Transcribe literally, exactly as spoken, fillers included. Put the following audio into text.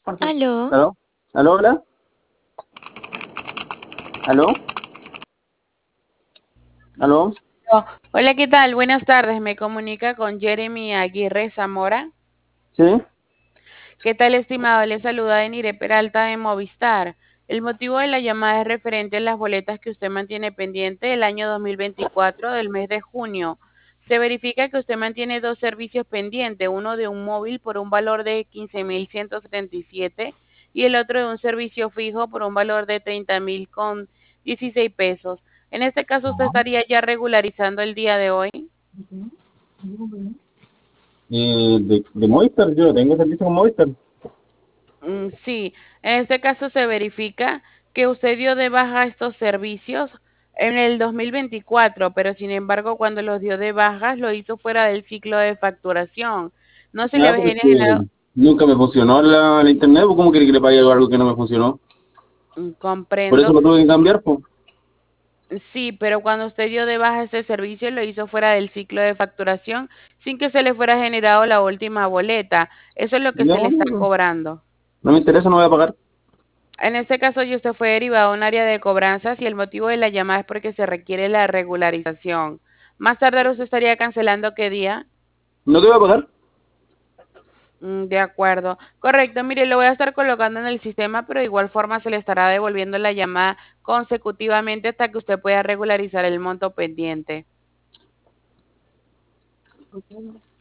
Aló. ¿Aló? ¿Aló, hola? ¿Aló? ¿Aló? Oh, hola, ¿qué tal? Buenas tardes. Me comunica con Jeremy Aguirre Zamora. ¿Sí? ¿Qué tal, estimado? Le saluda Denire Peralta de Movistar. El motivo de la llamada es referente a las boletas que usted mantiene pendiente del año dos mil veinticuatro del mes de junio. Se verifica que usted mantiene dos servicios pendientes, uno de un móvil por un valor de quince mil ciento setenta y siete y el otro de un servicio fijo por un valor de treinta mil con dieciséis pesos. En este caso, usted estaría ya regularizando el día de hoy. Eh, de, de Movistar, yo no tengo servicio con Movistar. Mm, sí, en este caso se verifica que usted dio de baja estos servicios en el dos mil veinticuatro, pero sin embargo cuando los dio de baja lo hizo fuera del ciclo de facturación. No se le Ah, había pero es que generado, nunca me funcionó la, la internet, pues ¿cómo quiere que le pague algo que no me funcionó? mm, Por eso comprendo, lo tuve que cambiar, pues. sí, pero cuando usted dio de baja este servicio lo hizo fuera del ciclo de facturación sin que se le fuera generado la última boleta. Eso es lo que se le No, está no, cobrando. no me interesa, no voy a pagar. En este caso, ya usted fue derivado a un área de cobranzas y el motivo de la llamada es porque se requiere la regularización. Más tardar usted estaría cancelando qué día. No te voy a pagar. Mm, de acuerdo. Correcto. Mire, lo voy a estar colocando en el sistema, pero de igual forma se le estará devolviendo la llamada consecutivamente hasta que usted pueda regularizar el monto pendiente.